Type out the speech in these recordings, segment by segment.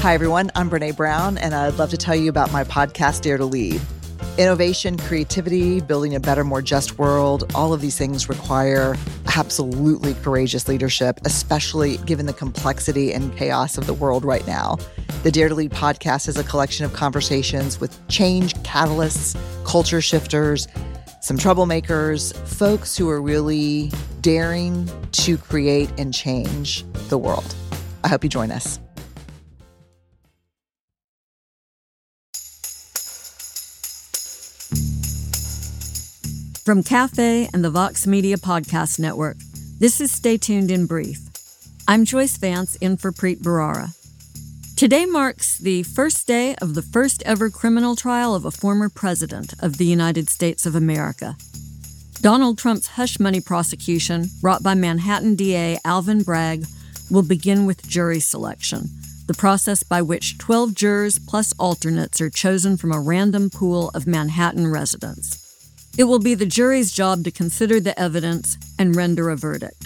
Hi, everyone. I'm Brene Brown, and I'd love to tell you about my podcast, Dare to Lead. Innovation, creativity, building a better, more just world, all of these things require absolutely courageous leadership, especially given the complexity and chaos of the world right now. The Dare to Lead podcast is a collection of conversations with change catalysts, culture shifters, some troublemakers, folks who are really daring to create and change the world. I hope you join us. From Cafe and the Vox Media Podcast Network, this is Stay Tuned in Brief. I'm Joyce Vance, in for Preet Bharara. Today marks the first day of the first ever criminal trial of a former president of the United States of America. Donald Trump's hush money prosecution, brought by Manhattan DA Alvin Bragg, will begin with jury selection, the process by which 12 jurors plus alternates are chosen from a random pool of Manhattan residents. It will be the jury's job to consider the evidence and render a verdict.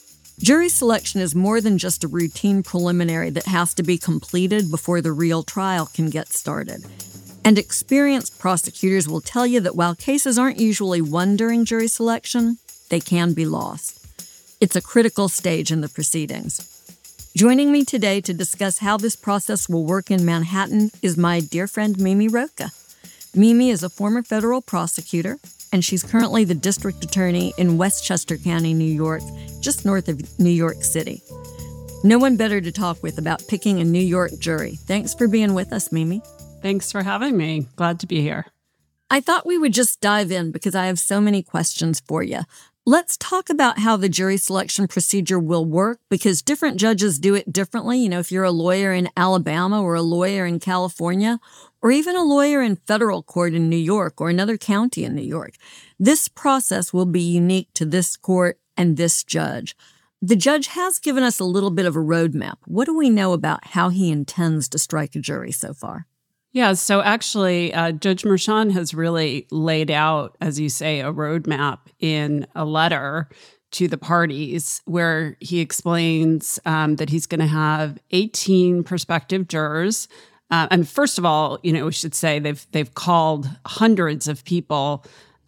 Jury selection is more than just a routine preliminary that has to be completed before the real trial can get started. And experienced prosecutors will tell you that while cases aren't usually won during jury selection, they can be lost. It's a critical stage in the proceedings. Joining me today to discuss how this process will work in Manhattan is my dear friend Mimi Rocah. Mimi is a former federal prosecutor, and she's currently the district attorney in Westchester County, New York, just north of New York City. No one better to talk with about picking a New York jury. Thanks for being with us, Mimi. Thanks for having me. Glad to be here. I thought we would just dive in because I have so many questions for you. Let's talk about how the jury selection procedure will work, because different judges do it differently. You know, if you're a lawyer in Alabama or a lawyer in California, or even a lawyer in federal court in New York or another county in New York, this process will be unique to this court and this judge. The judge has given us a little bit of a roadmap. What do we know about how he intends to strike a jury so far? Yeah, so actually, Judge Merchan has really laid out, as you say, a roadmap in a letter to the parties where he explains that he's going to have 18 prospective jurors. And first of all, you know, we should say they've called hundreds of people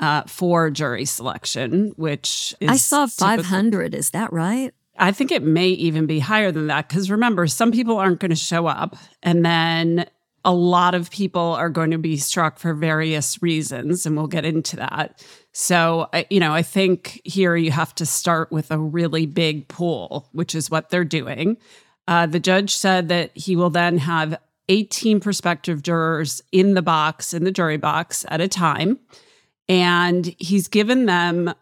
for jury selection, which is I saw 500. Is that right? I think it may even be higher than that, because remember, some people aren't going to show up, and then a lot of people are going to be struck for various reasons, and we'll get into that. So, I think here you have to start with a really big pool, which is what they're doing. The judge said that he will then have 18 prospective jurors in the jury box at a time. And he's given them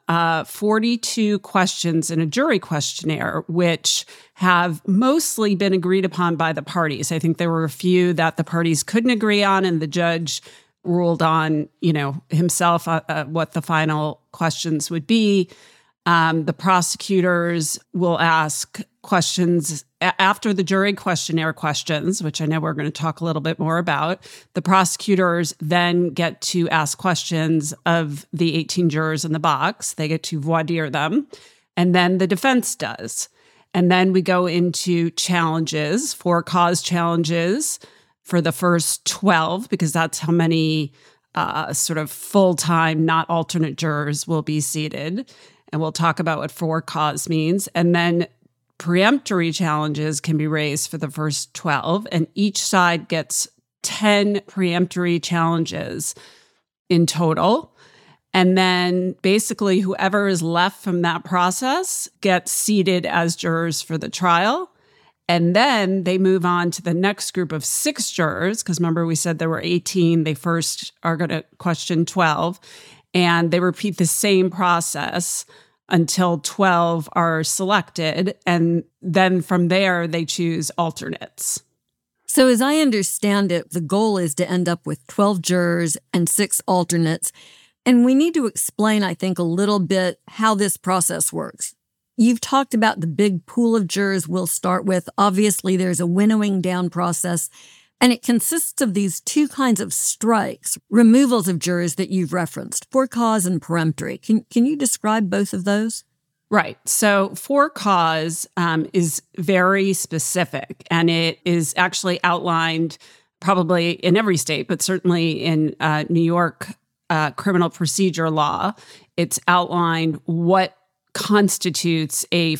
42 questions in a jury questionnaire, which have mostly been agreed upon by the parties. I think there were a few that the parties couldn't agree on, and the judge ruled on, himself what the final questions would be. The prosecutors will ask questions after the jury questionnaire questions, which I know we're going to talk a little bit more about. The prosecutors then get to ask questions of the 18 jurors in the box. They get to voir dire them. And then the defense does. And then we go into challenges, for-cause challenges for the first 12, because that's how many sort of full-time, not alternate jurors will be seated. And we'll talk about what for-cause means. And then preemptory challenges can be raised for the first 12, and each side gets 10 preemptory challenges in total. And then basically whoever is left from that process gets seated as jurors for the trial. And then they move on to the next group of 6 jurors, because remember we said there were 18. They first are going to question 12. And they repeat the same process until 12 are selected. And then from there, they choose alternates. So as I understand it, the goal is to end up with 12 jurors and 6 alternates. And we need to explain, I think, a little bit how this process works. You've talked about the big pool of jurors we'll start with. Obviously, there's a winnowing down process. And it consists of these 2 kinds of strikes, removals of jurors that you've referenced, for cause and peremptory. Can you describe both of those? Right. So for cause is very specific, and it is actually outlined probably in every state, but certainly in New York criminal procedure law. It's outlined what constitutes a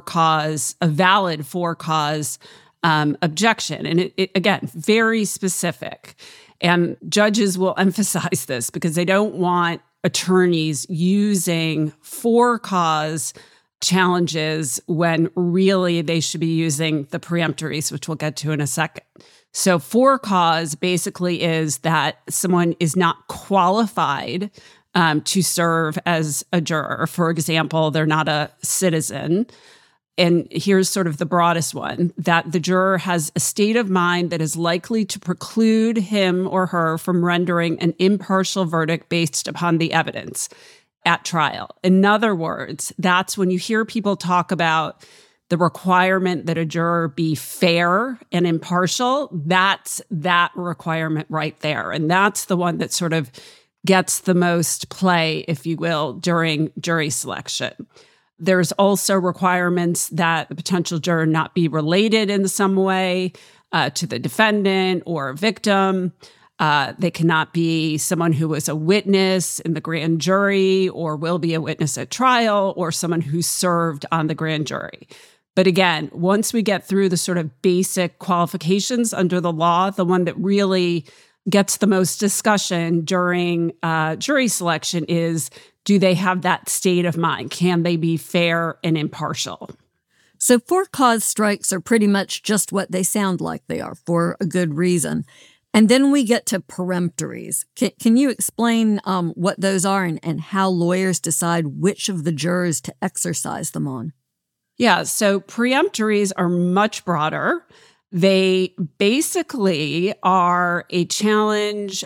valid for cause objection. And it again, very specific. And judges will emphasize this because they don't want attorneys using for cause challenges when really they should be using the preemptories, which we'll get to in a second. So for cause basically is that someone is not qualified to serve as a juror. For example, they're not a citizen. And here's sort of the broadest one, that the juror has a state of mind that is likely to preclude him or her from rendering an impartial verdict based upon the evidence at trial. In other words, that's when you hear people talk about the requirement that a juror be fair and impartial. That's that requirement right there. And that's the one that sort of gets the most play, if you will, during jury selection. There's also requirements that the potential juror not be related in some way to the defendant or a victim. They cannot be someone who was a witness in the grand jury or will be a witness at trial or someone who served on the grand jury. But again, once we get through the sort of basic qualifications under the law, the one that really gets the most discussion during jury selection is, do they have that state of mind? Can they be fair and impartial? So for cause strikes are pretty much just what they sound like they are, for a good reason. And then we get to peremptories. Can you explain what those are and how lawyers decide which of the jurors to exercise them on? Yeah, so preemptories are much broader. They basically are a challenge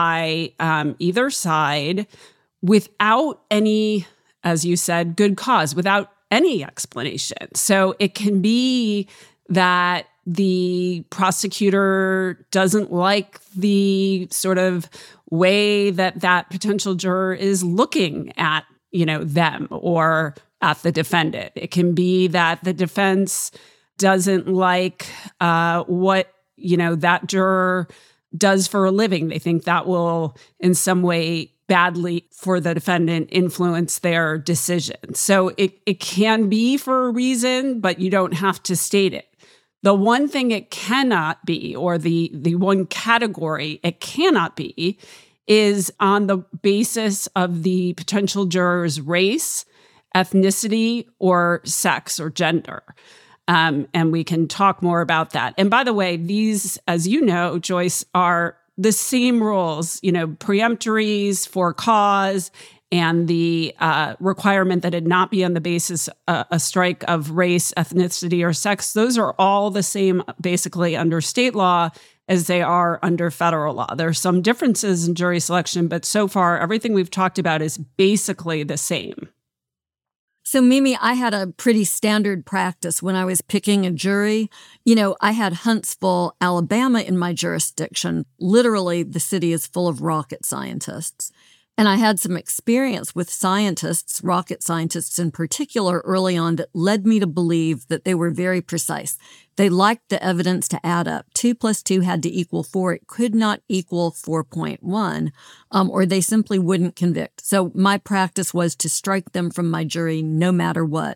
by either side without any, as you said, good cause, without any explanation. So it can be that the prosecutor doesn't like the sort of way that that potential juror is looking at, them or at the defendant. It can be that the defense doesn't like what, that juror does for a living. They think that will in some way badly for the defendant influence their decision. So it can be for a reason, but you don't have to state it. The one thing it cannot be, or the one category it cannot be, is on the basis of the potential juror's race, ethnicity, or sex or gender. And we can talk more about that. And by the way, these, as you know, Joyce, are the same rules, preemptories, for cause, and the requirement that it not be on the basis a strike of race, ethnicity, or sex. Those are all the same, basically, under state law as they are under federal law. There are some differences in jury selection, but so far, everything we've talked about is basically the same. So, Mimi, I had a pretty standard practice when I was picking a jury. I had Huntsville, Alabama in my jurisdiction. Literally, the city is full of rocket scientists. And I had some experience with scientists, rocket scientists in particular, early on that led me to believe that they were very precise. They liked the evidence to add up. 2 + 2 had to equal 4. It could not equal 4.1, or they simply wouldn't convict. So my practice was to strike them from my jury no matter what.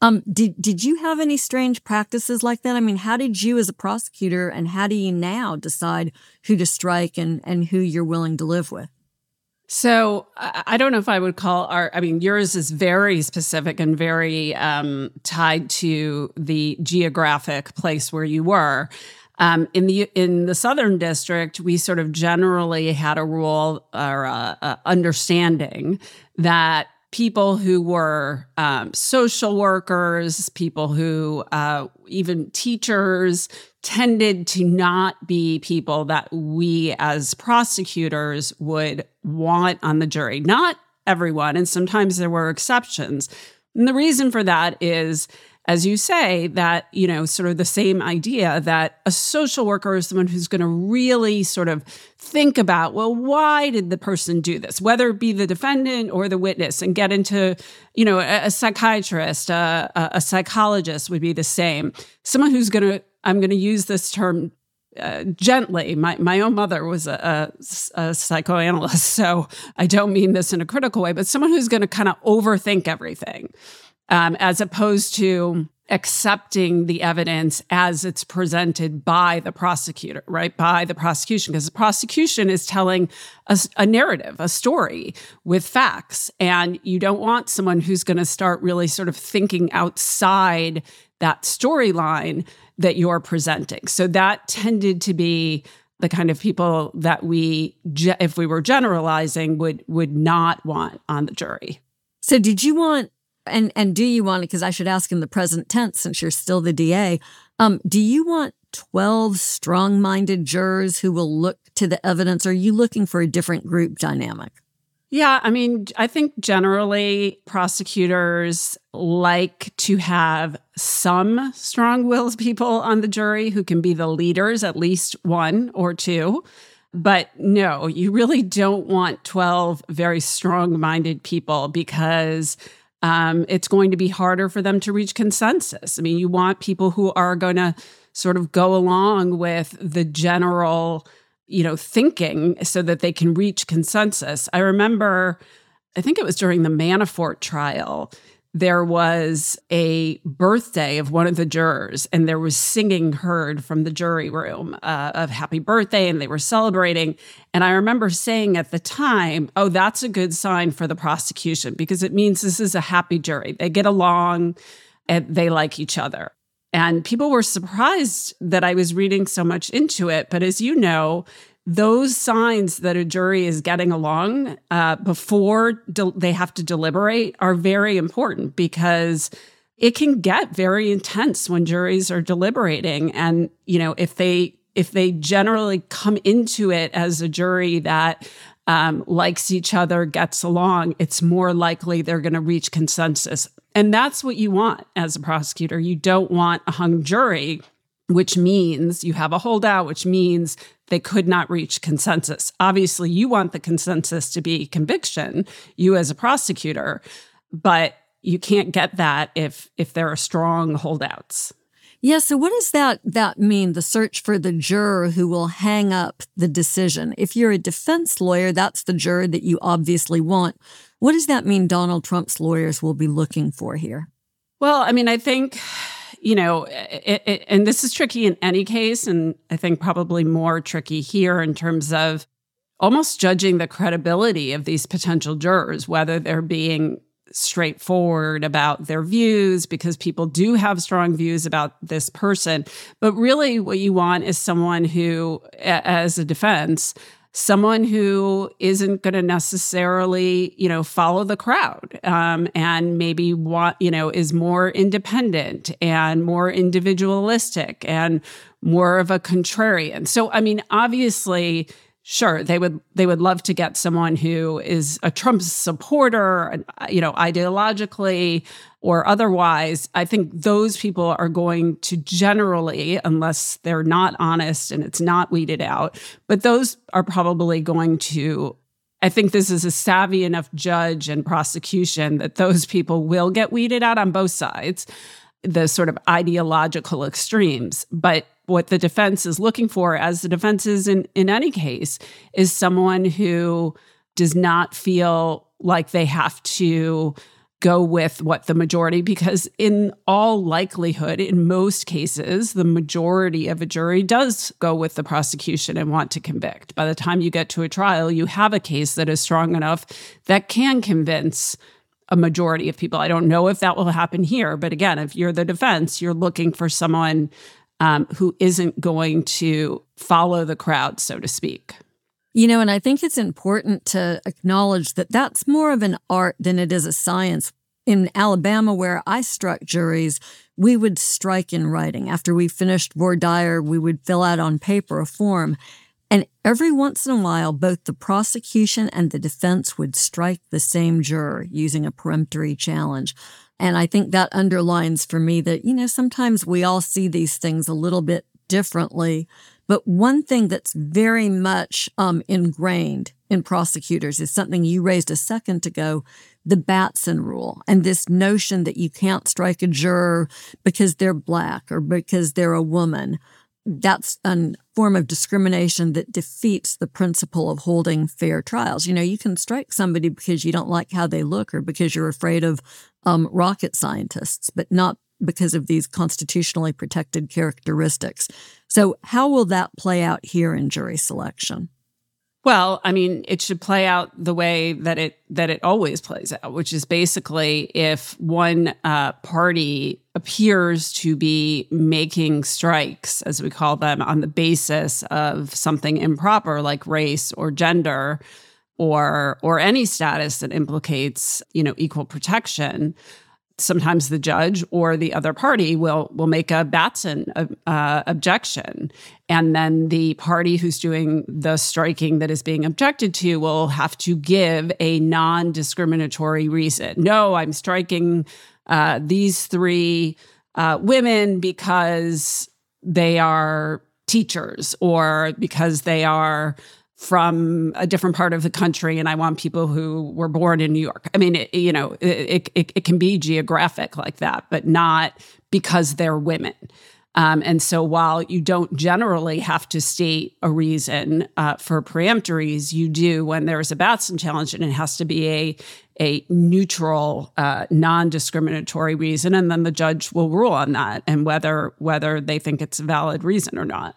Did you have any strange practices like that? I mean, how did you as a prosecutor, and how do you now decide who to strike and who you're willing to live with? So I don't know if I would call yours is very specific and very tied to the geographic place where you were. In the Southern District, we sort of generally had a rule or a understanding that people who were social workers, people who even teachers, tended to not be people that we as prosecutors would want on the jury. Not everyone, and sometimes there were exceptions. And the reason for that is, as you say, that, sort of the same idea that a social worker is someone who's going to really sort of think about, well, why did the person do this, whether it be the defendant or the witness, and get into, a psychiatrist, a psychologist would be the same. Someone who's I'm going to use this term gently. My own mother was a psychoanalyst, so I don't mean this in a critical way, but someone who's going to kind of overthink everything. As opposed to accepting the evidence as it's presented by the prosecutor, right? By the prosecution, because the prosecution is telling a narrative, a story with facts. And you don't want someone who's going to start really sort of thinking outside that storyline that you're presenting. So that tended to be the kind of people that if we were generalizing, would not want on the jury. So did you want, and do you want, because I should ask in the present tense since you're still the DA, do you want 12 strong-minded jurors who will look to the evidence? Or are you looking for a different group dynamic? Yeah, I mean, I think generally prosecutors like to have some strong-willed people on the jury who can be the leaders, at least one or two. But no, you really don't want 12 very strong-minded people because it's going to be harder for them to reach consensus. I mean, you want people who are going to sort of go along with the general, thinking so that they can reach consensus. I remember, I think it was during the Manafort trial, there was a birthday of one of the jurors, and there was singing heard from the jury room of happy birthday, and they were celebrating. And I remember saying at the time, oh, that's a good sign for the prosecution because it means this is a happy jury. They get along and they like each other. And people were surprised that I was reading so much into it. But as you know, those signs that a jury is getting along before they have to deliberate are very important because it can get very intense when juries are deliberating. And, if they generally come into it as a jury that likes each other, gets along, it's more likely they're going to reach consensus. And that's what you want as a prosecutor. You don't want a hung jury, which means you have a holdout, which means they could not reach consensus. Obviously, you want the consensus to be conviction, you as a prosecutor, but you can't get that if there are strong holdouts. Yeah, so what does that mean, the search for the juror who will hang up the decision? If you're a defense lawyer, that's the juror that you obviously want. What does that mean Donald Trump's lawyers will be looking for here? Well, I mean, I think, and this is tricky in any case, and I think probably more tricky here in terms of almost judging the credibility of these potential jurors, whether they're being straightforward about their views, because people do have strong views about this person. But really what you want is someone who, as a defense, someone who isn't going to necessarily, follow the crowd and maybe is more independent and more individualistic and more of a contrarian. So, I mean, obviously, sure, they would love to get someone who is a Trump supporter, ideologically or otherwise. I think those people are going to generally, unless they're not honest and it's not weeded out, but those are probably going to, I think this is a savvy enough judge and prosecution that those people will get weeded out on both sides, the sort of ideological extremes. But what the defense is looking for, as the defense is in any case, is someone who does not feel like they have to go with what the majority, because in all likelihood, in most cases, the majority of a jury does go with the prosecution and want to convict. By the time you get to a trial, you have a case that is strong enough that can convince a majority of people. I don't know if that will happen here, but again, if you're the defense, you're looking for someone who isn't going to follow the crowd, so to speak. And I think it's important to acknowledge that that's more of an art than it is a science. In Alabama, where I struck juries, we would strike in writing. After we finished voir dire, we would fill out on paper a form. And every once in a while, both the prosecution and the defense would strike the same juror using a peremptory challenge. And I think that underlines for me that, sometimes we all see these things a little bit differently. But one thing that's very much ingrained in prosecutors is something you raised a second ago, the Batson rule, and this notion that you can't strike a juror because they're Black or because they're a woman. That's a form of discrimination that defeats the principle of holding fair trials. You can strike somebody because you don't like how they look or because you're afraid of rocket scientists, but not because of these constitutionally protected characteristics. So how will that play out here in jury selection? Well, it should play out the way that it always plays out, which is basically if one party appears to be making strikes, as we call them, on the basis of something improper like race or gender or any status that implicates, equal protection, sometimes the judge or the other party will make a Batson objection. And then the party who's doing the striking that is being objected to will have to give a non-discriminatory reason. No, I'm striking these three women because they are teachers or because they are from a different part of the country, and I want people who were born in New York. It can be geographic like that, but not because they're women. And so while you don't generally have to state a reason for preemptories, you do when there's a Batson challenge, and it has to be a neutral, non-discriminatory reason, and then the judge will rule on that and whether they think it's a valid reason or not.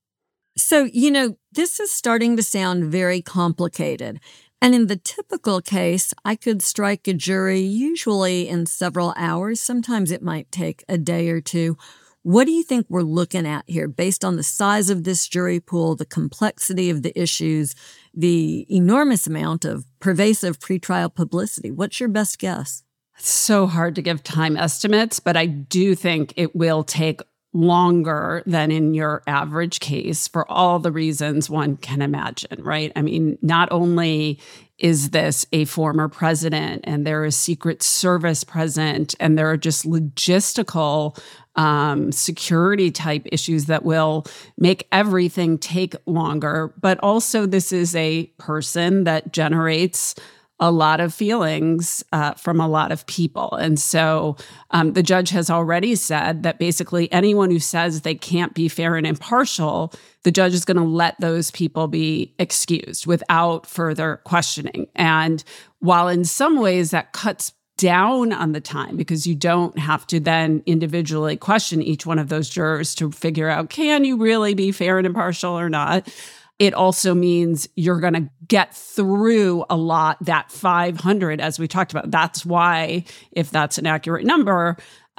So, this is starting to sound very complicated. And in the typical case, I could strike a jury usually in several hours. Sometimes it might take a day or two. What do you think we're looking at here based on the size of this jury pool, the complexity of the issues, the enormous amount of pervasive pretrial publicity? What's your best guess? It's so hard to give time estimates, but I do think it will take longer than in your average case for all the reasons one can imagine, right? Not only is this a former president and there is Secret Service present and there are just logistical security type issues that will make everything take longer, but also this is a person that generates a lot of feelings from a lot of people. And so the judge has already said that basically anyone who says they can't be fair and impartial, the judge is going to let those people be excused without further questioning. And while in some ways that cuts down on the time because you don't have to then individually question each one of those jurors to figure out, can you really be fair and impartial or not? It also means you're going to get through a lot, that 500, as we talked about. That's why, if that's an accurate number,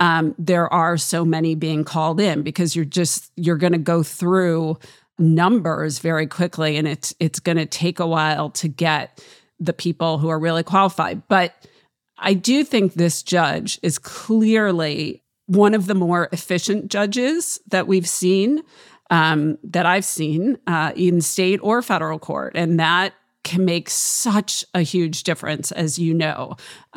there are so many being called in because you're going to go through numbers very quickly, and it's going to take a while to get the people who are really qualified. But I do think this judge is clearly one of the more efficient judges that we've seen. That I've seen in state or federal court. And that can make such a huge difference, as you know.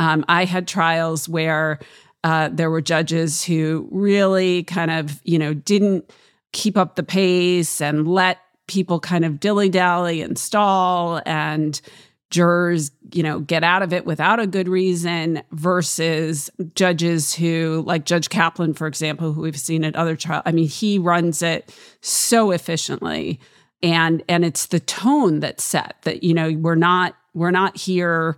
I had trials where there were judges who really kind of, didn't keep up the pace and let people kind of dilly-dally and stall and jurors, get out of it without a good reason versus judges who, like Judge Kaplan, for example, who we've seen at other trials. He runs it so efficiently. And it's the tone that's set that, we're not here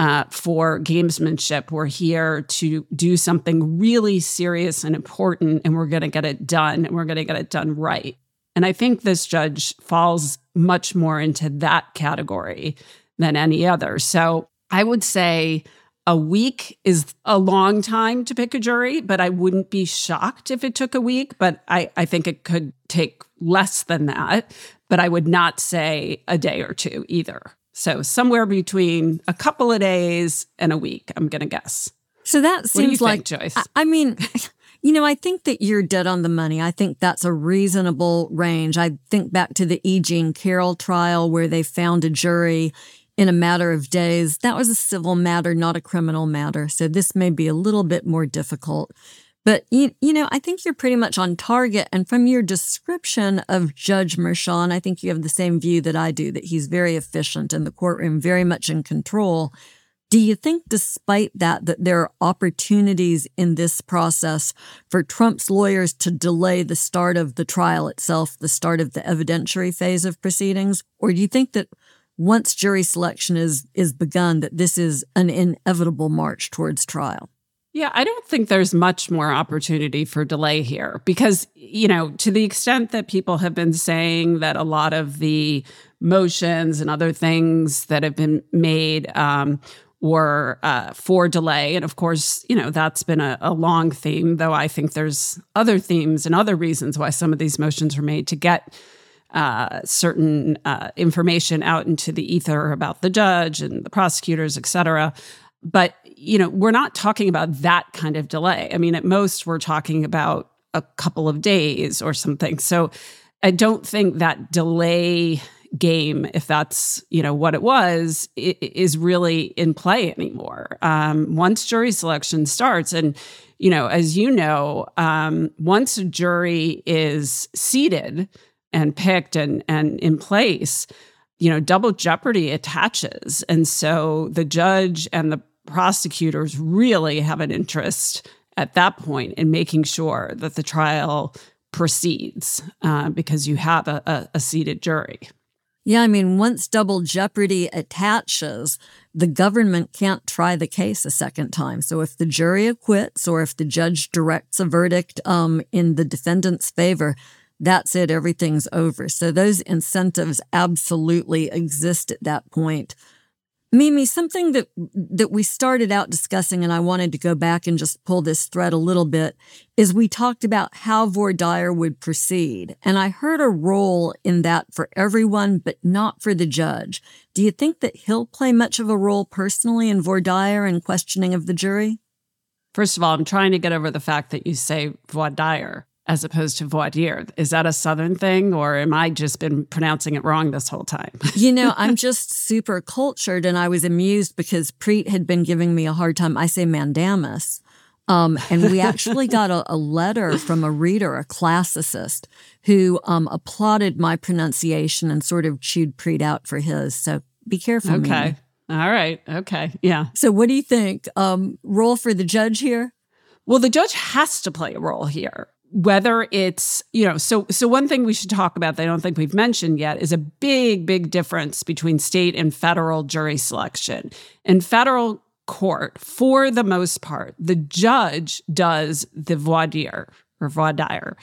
for gamesmanship. We're here to do something really serious and important, and we're going to get it done, and we're going to get it done right. And I think this judge falls much more into that category than any other. So I would say a week is a long time to pick a jury, but I wouldn't be shocked if it took a week. But I think it could take less than that. But I would not say a day or two either. So somewhere between a couple of days and a week, I'm going to guess. So that seems like, Joyce? I think that you're dead on the money. I think that's a reasonable range. I think back to the E. Jean Carroll trial where they found a jury in a matter of days. That was a civil matter, not a criminal matter. So this may be a little bit more difficult. But, you know, I think you're pretty much on target. And from your description of Judge Merchan, I think you have the same view that I do, that he's very efficient in the courtroom, very much in control. Do you think, despite that there are opportunities in this process for Trump's lawyers to delay the start of the trial itself, the start of the evidentiary phase of proceedings? Or do you think that once jury selection is begun, that this is an inevitable march towards trial? Yeah, I don't think there's much more opportunity for delay here because, you know, to the extent that people have been saying that a lot of the motions and other things that have been made were for delay. And of course, you know, that's been a long theme, though I think there's other themes and other reasons why some of these motions were made to get certain information out into the ether about the judge and the prosecutors, et cetera. But, you know, we're not talking about that kind of delay. I mean, at most, we're talking about a couple of days or something. So I don't think that delay game, if that's, you know, what it was, is really in play anymore. Once jury selection starts, and, you know, as you know, once a jury is seated and picked and in place, you know, double jeopardy attaches. And so the judge and the prosecutors really have an interest at that point in making sure that the trial proceeds because you have a seated jury. Yeah, I mean, once double jeopardy attaches, the government can't try the case a second time. So if the jury acquits or if the judge directs a verdict in the defendant's favor, that's it, everything's over. So those incentives absolutely exist at that point. Mimi, something that we started out discussing, and I wanted to go back and just pull this thread a little bit, is we talked about how voir dire would proceed. And I heard a role in that for everyone, but not for the judge. Do you think that he'll play much of a role personally in voir dire and questioning of the jury? First of all, I'm trying to get over the fact that you say voir dire as opposed to voir dire. Is that a Southern thing, or am I just been pronouncing it wrong this whole time? You know, I'm just super cultured, and I was amused because Preet had been giving me a hard time. I say mandamus. And we actually got a letter from a reader, a classicist, who applauded my pronunciation and sort of chewed Preet out for his. So be careful, Okay. Mimi. All right. Okay. Yeah. So what do you think? Role for the judge here? Well, the judge has to play a role here. Whether it's, you know, so one thing we should talk about that I don't think we've mentioned yet is a big, big difference between state and federal jury selection. In federal court, for the most part, the judge does the voir dire or voir dire.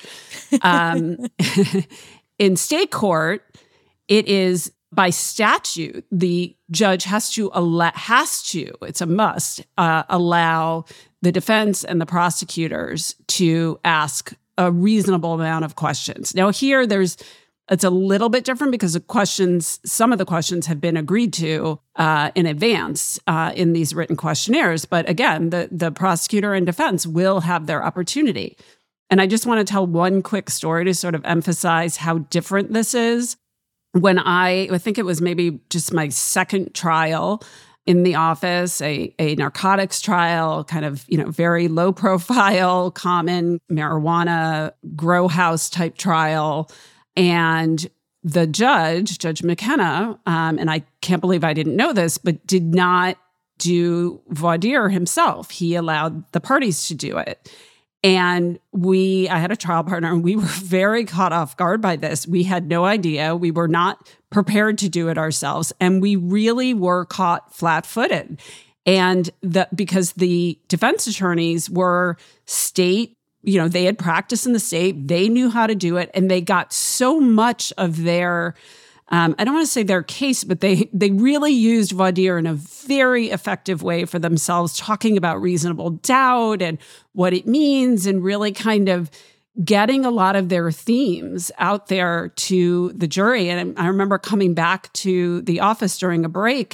In state court, it is by statute, the judge has to, it's a must, allow the defense and the prosecutors to ask a reasonable amount of questions. Now here, it's a little bit different because some of the questions have been agreed to in advance in these written questionnaires. But again, the prosecutor and defense will have their opportunity. And I just want to tell one quick story to sort of emphasize how different this is. When I think it was maybe just my second trial in the office, a narcotics trial, kind of, you know, very low profile, common marijuana grow house type trial. And the judge, Judge McKenna, and I can't believe I didn't know this, but did not do voir dire himself. He allowed the parties to do it. And I had a trial partner, and we were very caught off guard by this. We had no idea. We were not prepared to do it ourselves. And we really were caught flat-footed. And because the defense attorneys were state, you know, they had practiced in the state, they knew how to do it, and they got so much of their I don't want to say their case, but they really used voir dire in a very effective way for themselves, talking about reasonable doubt and what it means, and really kind of getting a lot of their themes out there to the jury. And I remember coming back to the office during a break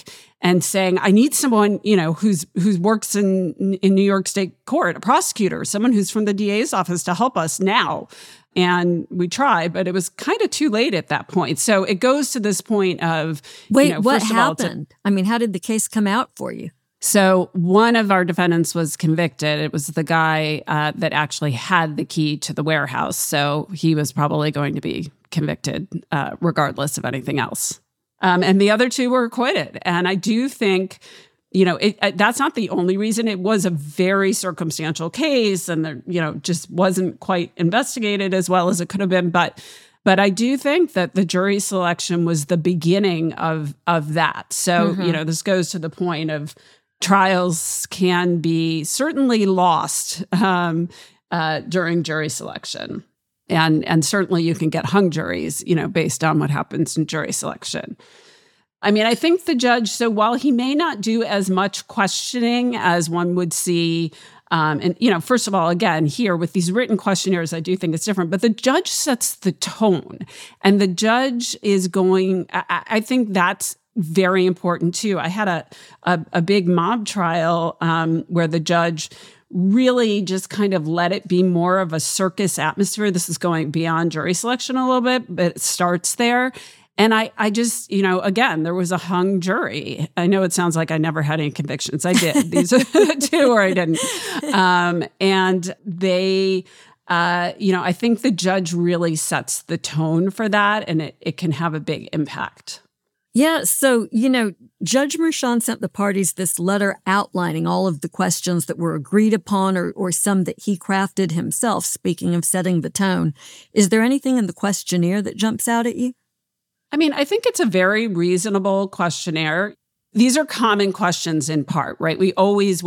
and saying, I need someone, who's works in New York State Court, a prosecutor, someone who's from the DA's office to help us now. And we tried, but it was kind of too late at that point. So it goes to this point of, wait, what happened? How did the case come out for you? So one of our defendants was convicted. It was the guy that actually had the key to the warehouse. So he was probably going to be convicted regardless of anything else. And the other two were acquitted. And I do think, that's not the only reason. It was a very circumstantial case and there, just wasn't quite investigated as well as it could have been. But I do think that the jury selection was the beginning of that. So, this goes to the point of trials can be certainly lost during jury selection. And certainly you can get hung juries, based on what happens in jury selection. I think the judge, so while he may not do as much questioning as one would see, and, first of all, again, here with these written questionnaires, I do think it's different, but the judge sets the tone and the judge is going, I think that's very important too. I had a big mob trial where the judge really just kind of let it be more of a circus atmosphere. This is going beyond jury selection a little bit, but it starts there. And I just, again, there was a hung jury. I know it sounds like I never had any convictions. I did. These are the two where I didn't. And they, I think the judge really sets the tone for that, and it can have a big impact. Yeah. So, Judge Merchan sent the parties this letter outlining all of the questions that were agreed upon or some that he crafted himself, speaking of setting the tone. Is there anything in the questionnaire that jumps out at you? I think it's a very reasonable questionnaire. These are common questions in part, right? The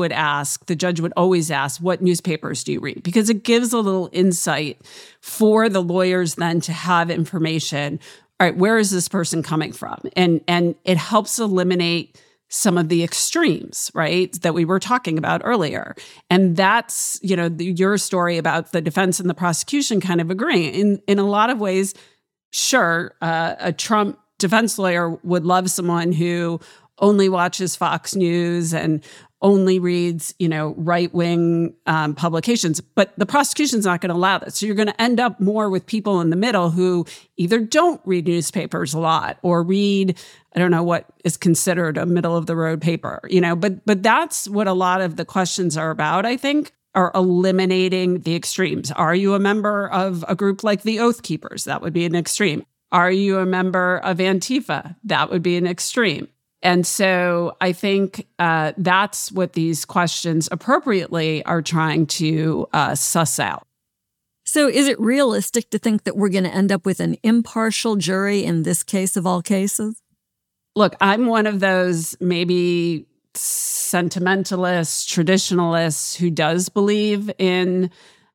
judge would always ask, what newspapers do you read? Because it gives a little insight for the lawyers then to have information. All right, where is this person coming from? And it helps eliminate some of the extremes, right, that we were talking about earlier. And that's, your story about the defense and the prosecution kind of agreeing. In a lot of ways, sure, a Trump defense lawyer would love someone who only watches Fox News and only reads, right-wing publications. But the prosecution's not going to allow that. So you're going to end up more with people in the middle who either don't read newspapers a lot or read, I don't know what is considered a middle-of-the-road paper, But that's what a lot of the questions are about, I think, are eliminating the extremes. Are you a member of a group like the Oath Keepers? That would be an extreme. Are you a member of Antifa? That would be an extreme. And so I think that's what these questions appropriately are trying to suss out. So is it realistic to think that we're going to end up with an impartial jury in this case of all cases? Look, I'm one of those maybe sentimentalists, traditionalists who does believe in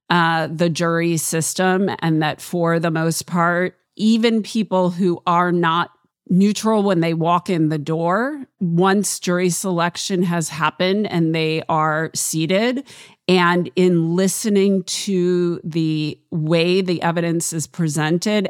the jury system, and that for the most part, even people who are not neutral when they walk in the door, once jury selection has happened and they are seated, and in listening to the way the evidence is presented,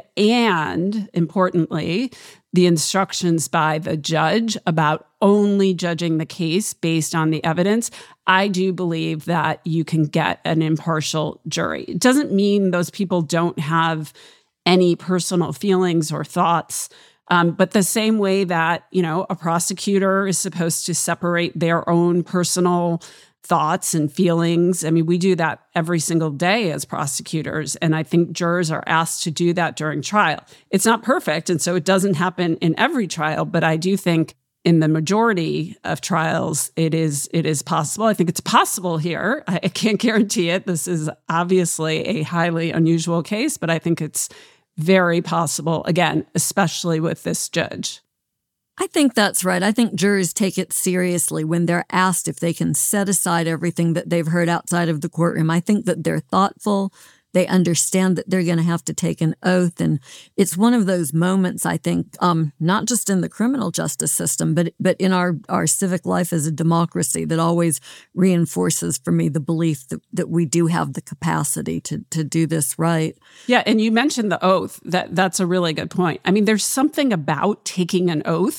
and importantly, the instructions by the judge about only judging the case based on the evidence, I do believe that you can get an impartial jury. It doesn't mean those people don't have any personal feelings or thoughts, but the same way that, a prosecutor is supposed to separate their own personal thoughts and feelings. We do that every single day as prosecutors. And I think jurors are asked to do that during trial. It's not perfect, and so it doesn't happen in every trial, but I do think in the majority of trials, it is possible. I think it's possible here. I can't guarantee it. This is obviously a highly unusual case, but I think it's very possible, again, especially with this judge. I think that's right. I think jurors take it seriously when they're asked if they can set aside everything that they've heard outside of the courtroom. I think that they're thoughtful. They understand that they're going to have to take an oath. And it's one of those moments, I think, not just in the criminal justice system, but in our civic life as a democracy, that always reinforces for me the belief that we do have the capacity to do this right. Yeah, and you mentioned the oath. That's a really good point. There's something about taking an oath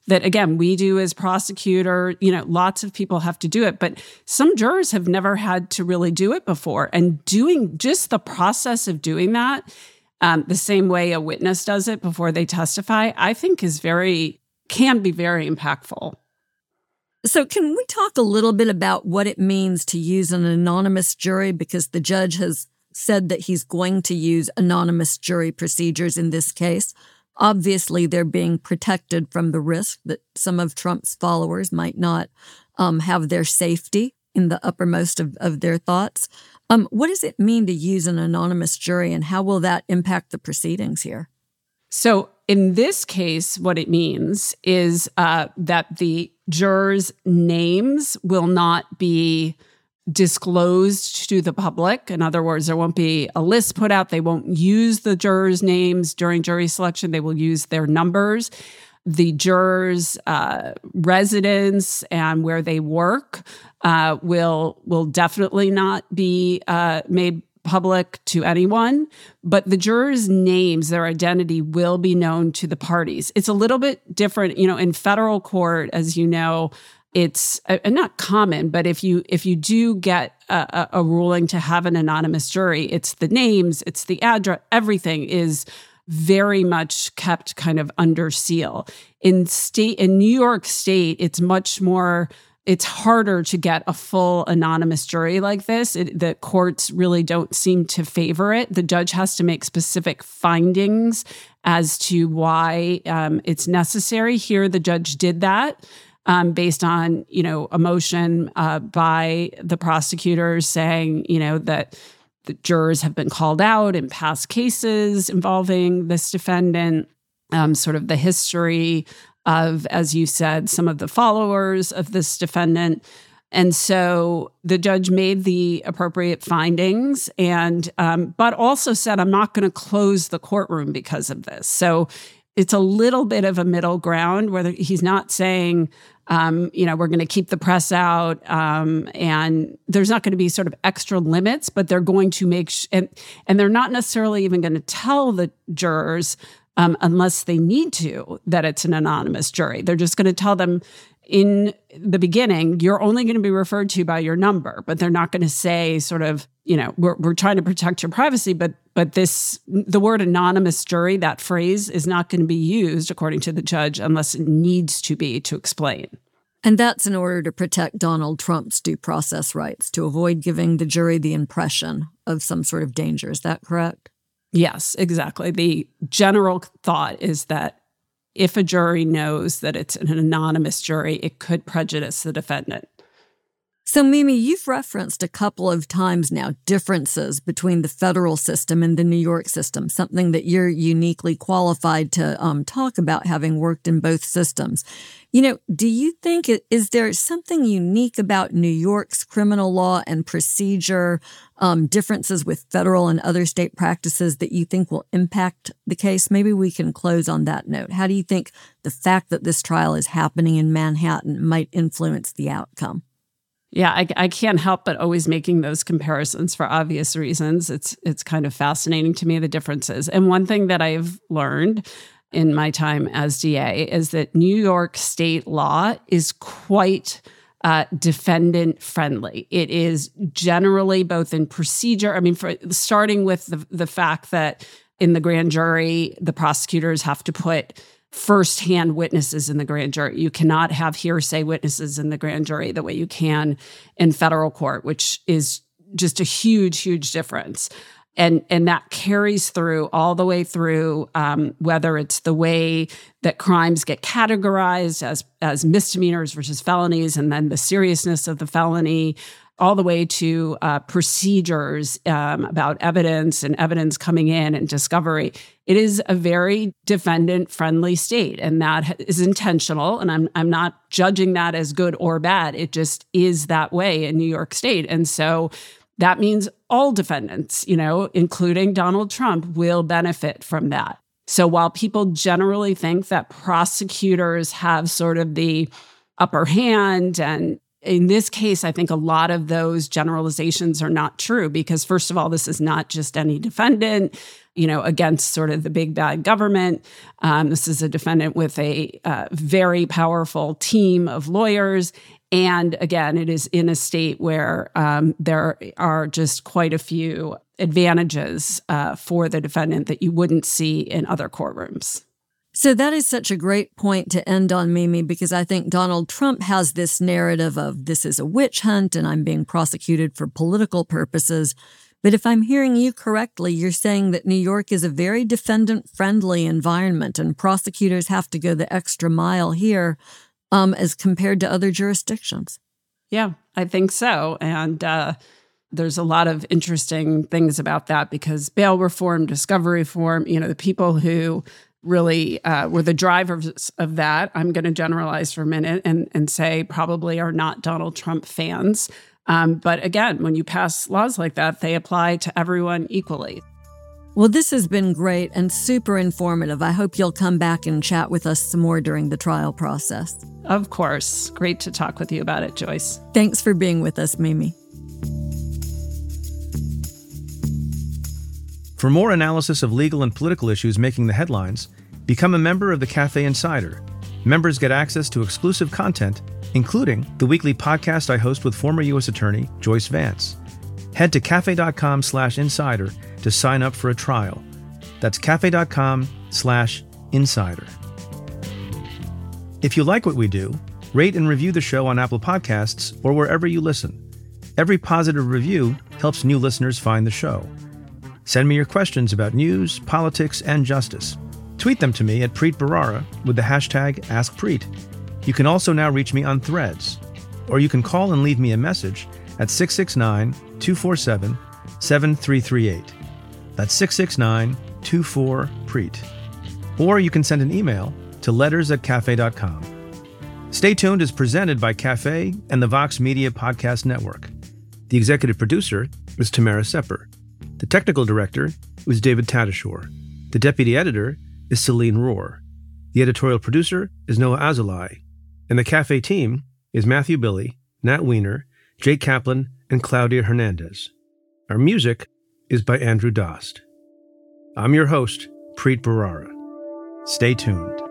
that, again, we do as prosecutor. Lots of people have to do it, but some jurors have never had to really do it before. And doing just the process of doing that, the same way a witness does it before they testify, I think can be very impactful. So can we talk a little bit about what it means to use an anonymous jury? Because the judge has said that he's going to use anonymous jury procedures in this case. Obviously, they're being protected from the risk that some of Trump's followers might not have their safety in the uppermost of their thoughts. What does it mean to use an anonymous jury, and how will that impact the proceedings here? So in this case, what it means is that the jurors' names will not be disclosed to the public. In other words, there won't be a list put out. They won't use the jurors' names during jury selection. They will use their numbers. The jurors' residence and where they work will definitely not be made public to anyone, but the jurors' names, their identity will be known to the parties. It's a little bit different, in federal court, as you know. It's not common, but if you do get a ruling to have an anonymous jury, it's the names, it's the address, everything is very much kept kind of under seal. In New York State, it's harder to get a full anonymous jury like this. The courts really don't seem to favor it. The judge has to make specific findings as to why it's necessary. Here, the judge did that. Based on, a motion by the prosecutors saying, that the jurors have been called out in past cases involving this defendant, sort of the history of, as you said, some of the followers of this defendant. And so the judge made the appropriate findings but also said, I'm not going to close the courtroom because of this. So it's a little bit of a middle ground where he's not saying, we're going to keep the press out, and there's not going to be sort of extra limits, but they're going to make and they're not necessarily even going to tell the jurors unless they need to that it's an anonymous jury. They're just going to tell them in the beginning, you're only going to be referred to by your number, but they're not going to say sort of, we're trying to protect your privacy, but the word anonymous jury, that phrase is not going to be used, according to the judge, unless it needs to be to explain. And that's in order to protect Donald Trump's due process rights, to avoid giving the jury the impression of some sort of danger. Is that correct? Yes, exactly. The general thought is that if a jury knows that it's an anonymous jury, it could prejudice the defendant. So, Mimi, you've referenced a couple of times now differences between the federal system and the New York system, something that you're uniquely qualified to talk about, having worked in both systems. Do you think, is there something unique about New York's criminal law and procedure, differences with federal and other state practices that you think will impact the case? Maybe we can close on that note. How do you think the fact that this trial is happening in Manhattan might influence the outcome? Yeah, I can't help but always making those comparisons for obvious reasons. It's kind of fascinating to me, the differences. And one thing that I've learned in my time as DA is that New York state law is quite defendant friendly. It is generally both in procedure. I mean, starting with the fact that in the grand jury, the prosecutors have to put firsthand witnesses in the grand jury. You cannot have hearsay witnesses in the grand jury the way you can in federal court, which is just a huge, huge difference. And that carries through all the way through, whether it's the way that crimes get categorized as misdemeanors versus felonies, and then the seriousness of the felony, all the way to procedures about evidence and evidence coming in and discovery. It is a very defendant-friendly state, and that is intentional. And I'm not judging that as good or bad. It just is that way in New York State. And so that means all defendants, including Donald Trump, will benefit from that. So while people generally think that prosecutors have sort of the upper hand, and in this case, I think a lot of those generalizations are not true because, first of all, this is not just any defendant. against sort of the big bad government. This is a defendant with a very powerful team of lawyers. And again, it is in a state where there are just quite a few advantages for the defendant that you wouldn't see in other courtrooms. So that is such a great point to end on, Mimi, because I think Donald Trump has this narrative of this is a witch hunt and I'm being prosecuted for political purposes. But if I'm hearing you correctly, you're saying that New York is a very defendant-friendly environment and prosecutors have to go the extra mile here as compared to other jurisdictions. Yeah, I think so. And there's a lot of interesting things about that because bail reform, discovery reform, the people who really were the drivers of that, I'm going to generalize for a minute and say probably are not Donald Trump fans. But again, when you pass laws like that, they apply to everyone equally. Well, this has been great and super informative. I hope you'll come back and chat with us some more during the trial process. Of course. Great to talk with you about it, Joyce. Thanks for being with us, Mimi. For more analysis of legal and political issues making the headlines, become a member of the Cafe Insider. Members get access to exclusive content, including the weekly podcast I host with former U.S. Attorney Joyce Vance. Head to cafe.com/insider to sign up for a trial. That's cafe.com/insider. If you like what we do, rate and review the show on Apple Podcasts or wherever you listen. Every positive review helps new listeners find the show. Send me your questions about news, politics, and justice. Tweet them to me at Preet Bharara with the hashtag AskPreet. You can also now reach me on Threads, or you can call and leave me a message at 669-247-7338. That's 669-24-PREET. Or you can send an email to letters@cafe.com. Stay Tuned is presented by Cafe and the Vox Media Podcast Network. The executive producer is Tamara Sepper. The technical director was David Tadashore. The deputy editor is Celine Rohr. The editorial producer is Noah Azulai. And the Cafe team is Matthew Billy, Nat Weiner, Jake Kaplan, and Claudia Hernandez. Our music is by Andrew Dost. I'm your host, Preet Bharara. Stay tuned.